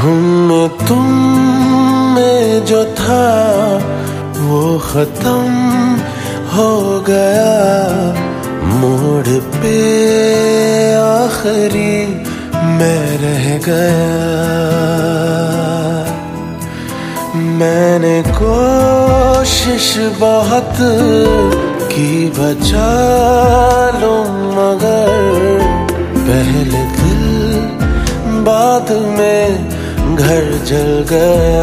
हम तुम में जो था वो खत्म हो गया, मोड़ पे आखिरी मैं रह गया। मैंने कोशिश बहुत की बचा लूं, मगर पहले दिल बाद में घर जल गया।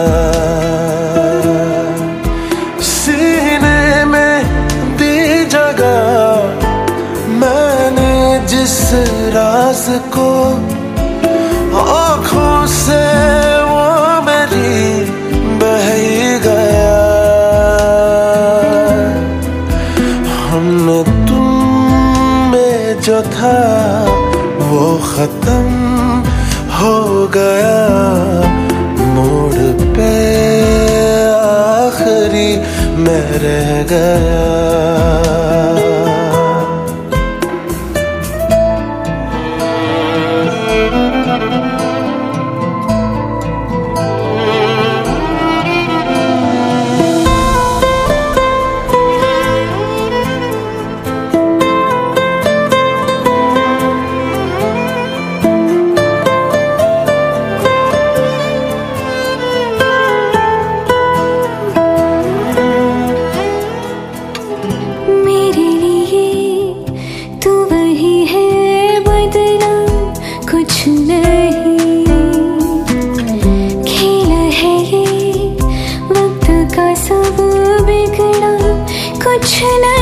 सीने में दी जगह मैंने जिस राज को, आँखों से वो मेरी बह ही गया। हमने तुम में जो था वो खत्म हो गया, मोड़ पे आखिरी मैं रह गया। कुछ नहीं।